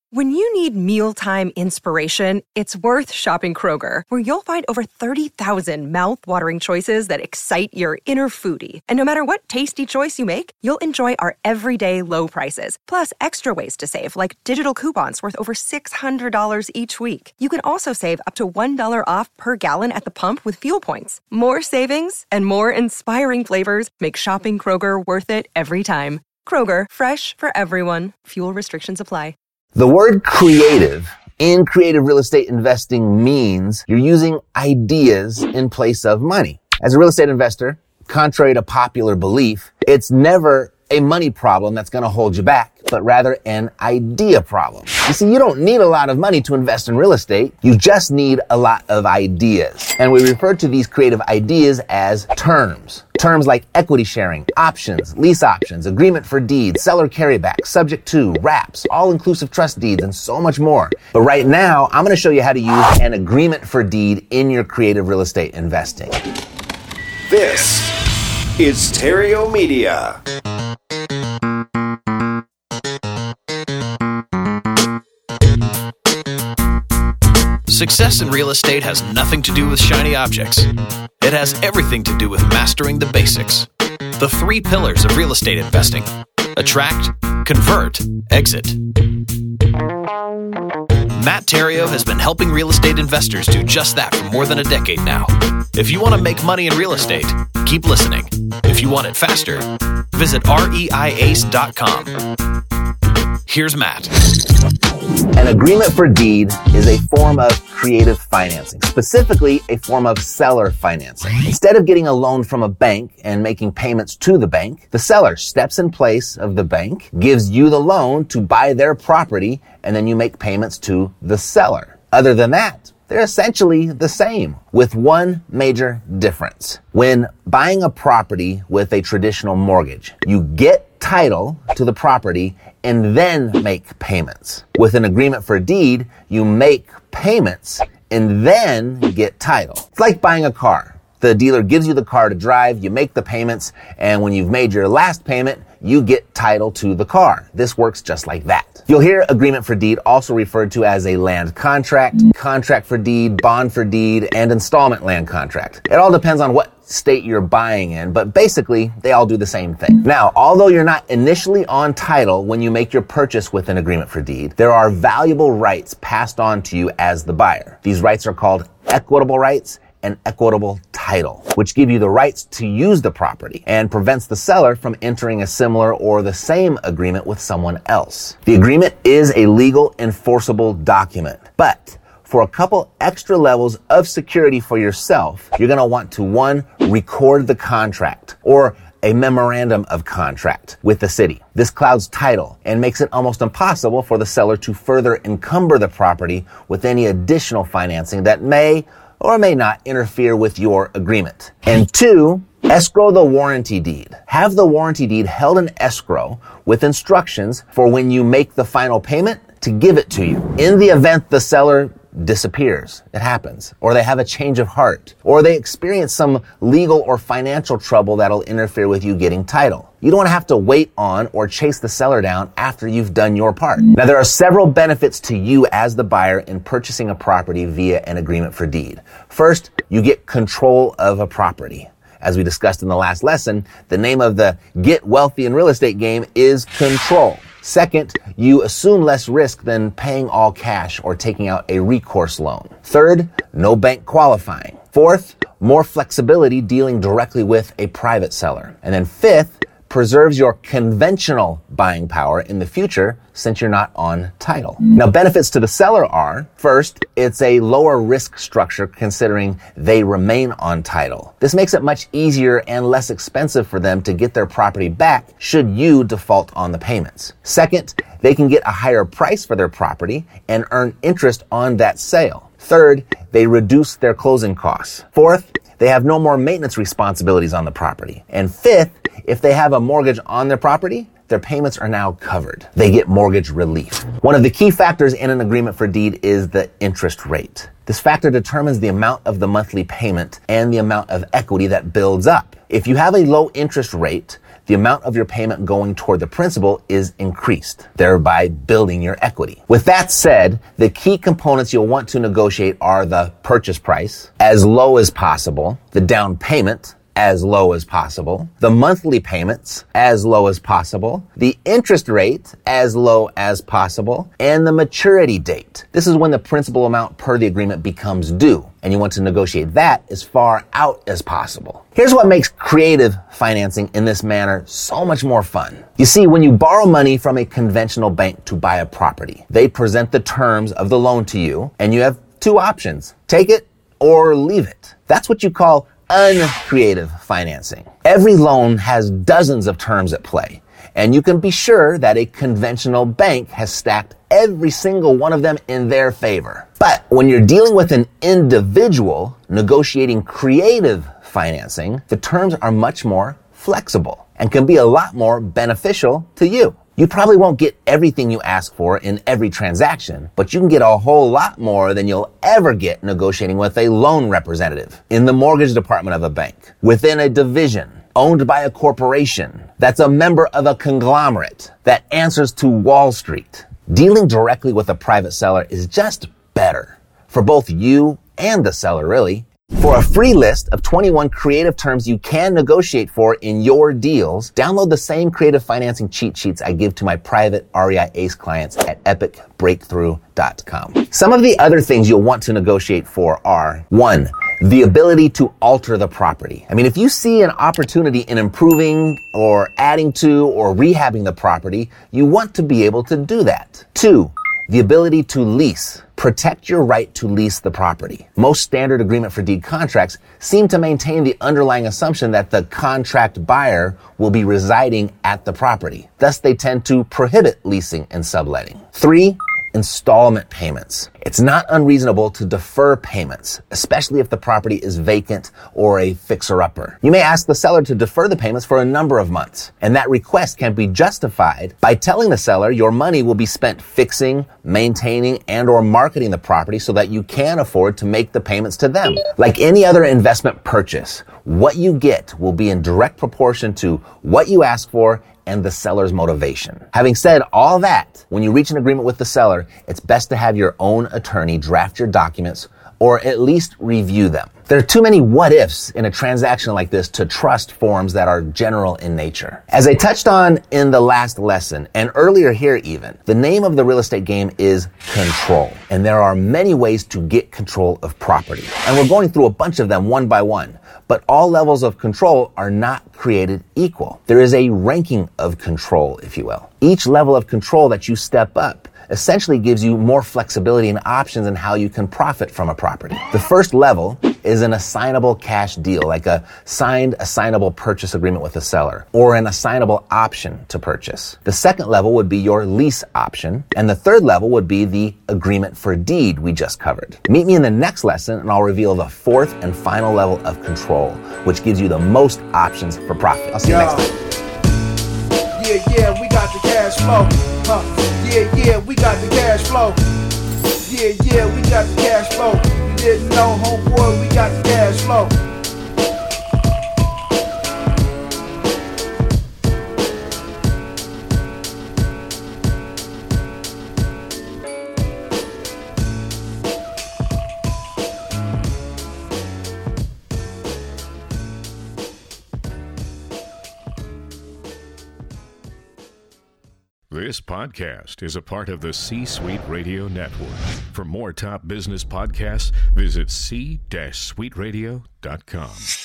When you need mealtime inspiration, it's worth shopping Kroger, where you'll find over 30,000 mouth-watering choices that excite your inner foodie. And no matter what tasty choice you make, you'll enjoy our everyday low prices, plus extra ways to save, like digital coupons worth over $600 each week. You can also save up to $1 off per gallon at the pump with fuel points. More savings and more inspiring flavors make shopping Kroger worth it every time. Kroger, fresh for everyone. Fuel restrictions apply. The word creative in creative real estate investing means you're using ideas in place of money. As a real estate investor, contrary to popular belief, it's never a money problem that's going to hold you back, but rather an idea problem. You see, you don't need a lot of money to invest in real estate. You just need a lot of ideas. And we refer to these creative ideas as terms. Terms like equity sharing, options, lease options, agreement for deed, seller carryback, subject to, wraps, all-inclusive trust deeds, and so much more. But right now, I'm going to show you how to use an agreement for deed in your creative real estate investing. This is Theriault Media. Success in real estate has nothing to do with shiny objects. It has everything to do with mastering the basics. The 3 pillars of real estate investing: attract, convert, exit. Matt Theriault has been helping real estate investors do just that for more than a decade now. If you want to make money in real estate, keep listening. If you want it faster, visit REIAce.com. Here's Matt. An agreement for deed is a form of creative financing, specifically a form of seller financing. Instead of getting a loan from a bank and making payments to the bank, the seller steps in place of the bank, gives you the loan to buy their property, and then you make payments to the seller. Other than that, they're essentially the same, with one major difference. When buying a property with a traditional mortgage, you get title to the property and then make payments. With an agreement for deed, you make payments and then get title. It's like buying a car. The dealer gives you the car to drive, you make the payments, and when you've made your last payment, you get title to the car. This works just like that. You'll hear agreement for deed also referred to as a land contract, contract for deed, bond for deed, and installment land contract. It all depends on what state you're buying in, but basically they all do the same thing. Now, although you're not initially on title when you make your purchase with an agreement for deed, there are valuable rights passed on to you as the buyer. These rights are called equitable rights and equitable title, which give you the rights to use the property and prevents the seller from entering a similar or the same agreement with someone else. The agreement is a legal enforceable document, but for a couple extra levels of security for yourself, you're going to want to, 1, record the contract or a memorandum of contract with the city. This clouds title and makes it almost impossible for the seller to further encumber the property with any additional financing that may or may not interfere with your agreement. And 2, escrow the warranty deed. Have the warranty deed held in escrow with instructions for when you make the final payment to give it to you. In the event the seller disappears, it happens, or they have a change of heart, or they experience some legal or financial trouble that'll interfere with you getting title. You don't want to have to wait on or chase the seller down after you've done your part. Now, there are several benefits to you as the buyer in purchasing a property via an agreement for deed. First, you get control of a property. As we discussed in the last lesson, the name of the get wealthy in real estate game is control. Second, you assume less risk than paying all cash or taking out a recourse loan. Third, no bank qualifying. Fourth, more flexibility dealing directly with a private seller. And then fifth, preserves your conventional buying power in the future since you're not on title. Now, benefits to the seller are, first, it's a lower risk structure considering they remain on title. This makes it much easier and less expensive for them to get their property back should you default on the payments. Second, they can get a higher price for their property and earn interest on that sale. Third, they reduce their closing costs. Fourth, they have no more maintenance responsibilities on the property. And fifth, if they have a mortgage on their property, their payments are now covered. They get mortgage relief. One of the key factors in an agreement for deed is the interest rate. This factor determines the amount of the monthly payment and the amount of equity that builds up. If you have a low interest rate, the amount of your payment going toward the principal is increased, thereby building your equity. With that said, the key components you'll want to negotiate are the purchase price, as low as possible, the down payment, as low as possible, the monthly payments, as low as possible, the interest rate, as low as possible, and the maturity date. This is when the principal amount per the agreement becomes due, and you want to negotiate that as far out as possible. Here's what makes creative financing in this manner so much more fun. You see, when you borrow money from a conventional bank to buy a property, they present the terms of the loan to you, and you have two options: take it or leave it. That's what you call uncreative financing. Every loan has dozens of terms at play, and you can be sure that a conventional bank has stacked every single one of them in their favor. But when you're dealing with an individual negotiating creative financing, the terms are much more flexible and can be a lot more beneficial to you. You probably won't get everything you ask for in every transaction, but you can get a whole lot more than you'll ever get negotiating with a loan representative, in the mortgage department of a bank, within a division, owned by a corporation, that's a member of a conglomerate, that answers to Wall Street. Dealing directly with a private seller is just better for both you and the seller, really. For a free list of 21 creative terms you can negotiate for in your deals, download the same creative financing cheat sheets I give to my private REI Ace clients at epicbreakthrough.com. Some of the other things you'll want to negotiate for are: 1, the ability to alter the property. I mean, if you see an opportunity in improving or adding to or rehabbing the property, you want to be able to do that. 2, the ability to lease. Protect your right to lease the property. Most standard agreement for deed contracts seem to maintain the underlying assumption that the contract buyer will be residing at the property. Thus, they tend to prohibit leasing and subletting. 3, installment payments. It's not unreasonable to defer payments, especially if the property is vacant or a fixer-upper. You may ask the seller to defer the payments for a number of months, and that request can be justified by telling the seller your money will be spent fixing, maintaining, and or marketing the property so that you can afford to make the payments to them. Like any other investment purchase, what you get will be in direct proportion to what you ask for and the seller's motivation. Having said all that, when you reach an agreement with the seller, it's best to have your own attorney draft your documents or at least review them. There are too many what-ifs in a transaction like this to trust forms that are general in nature. As I touched on in the last lesson, and earlier here even, the name of the real estate game is control. And there are many ways to get control of property. And we're going through a bunch of them one by one. But all levels of control are not created equal. There is a ranking of control, if you will. Each level of control that you step up essentially gives you more flexibility and options in how you can profit from a property. The first level is an assignable cash deal, like a signed assignable purchase agreement with a seller, or an assignable option to purchase. The second level would be your lease option, and the third level would be the agreement for deed we just covered. Meet me in the next lesson and I'll reveal the fourth and final level of control, which gives you the most options for profit. I'll see you next time. Yeah, we got the cash flow. Yeah, we got the cash flow. Yeah, we got the cash flow. You didn't know, homeboy, we got the cash flow. This podcast is a part of the C-Suite Radio Network. For more top business podcasts, visit c-suiteradio.com.